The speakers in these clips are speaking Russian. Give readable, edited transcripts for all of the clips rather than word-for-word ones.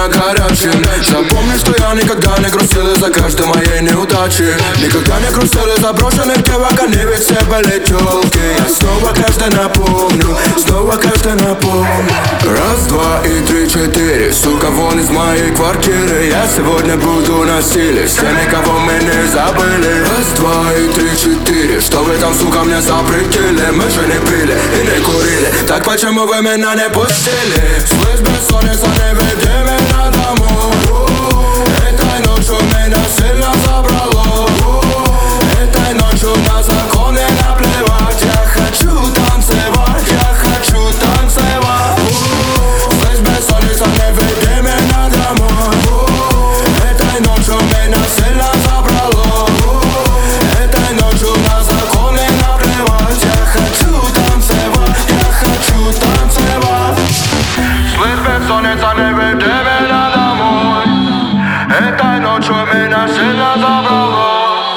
меня горячим. Запомни, что я никогда не грустил из-за каждой моей неудачи. Никогда не грустил из-за брошенных девок, они ведь все были тёлки. Я снова каждый напомню, снова каждый напомню. Раз, два и три, четыре, сука, вон из моей квартиры. Я сегодня буду на силе, все никого мы не забыли. Раз, два и три, четыре, что вы там, сука, мне запретили? Мы же не пили и не курили, так почему вы меня не пустили? Слышь, бессонница, не веди меня домой. Этой ночью меня сильно забрало. Этой ночью на законы наплевать. Я хочу танцевать, я хочу танцевать. Слышь, бессонница, не веди меня домой. Этой ночью меня сильно забрало. Этой ночью на законы наплевать. Я хочу танцевать, я хочу танцевать. Слышь, бессонница, не веди меня домой. Этой ночью меня сильно забрало.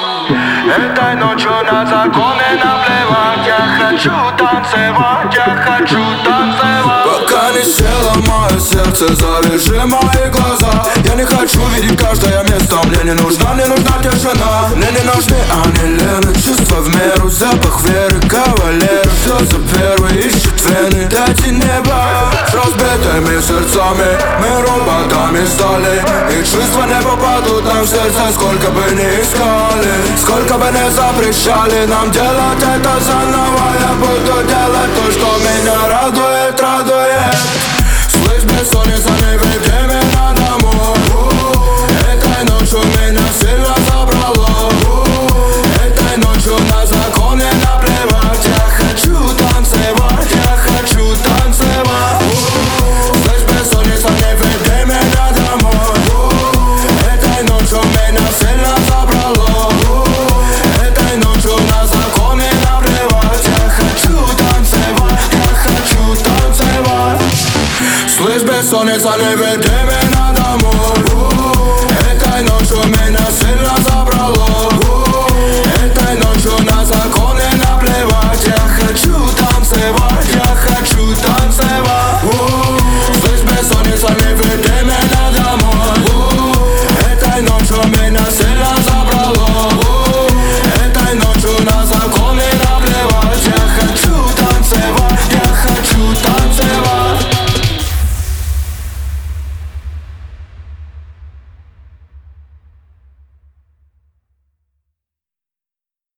Этой ночью на законы наплевать. Я хочу танцевать, я хочу танцевать. Пока не села мое сердце, завяжи мои глаза. Я не хочу видеть каждое место. Мне не нужна тишина. Мне не нужны анилины, чувства в меру, запах веры, кавалер. Все за первый ищет вены. Дайте небо с разбитыми сердцами. Мы роботами стали, и чувства не попадут нам в сердце. Сколько бы ни искали, сколько бы не запрещали нам делать это заново. Я буду делать то, что меня радует, радует. Слышь, бессонница, не веди меня домой. Этой ночью меня сильно забрало. Этой ночью на законы наплевать. Я хочу танцевать, я хочу танцевать. Слышь, бессонница, не веди меня домой. Этой ночью меня сильно забрало. Этой ночью на законы наплевать. Я хочу танцевать, я хочу танцевать. Слышь, бессонница, не веди меня домой.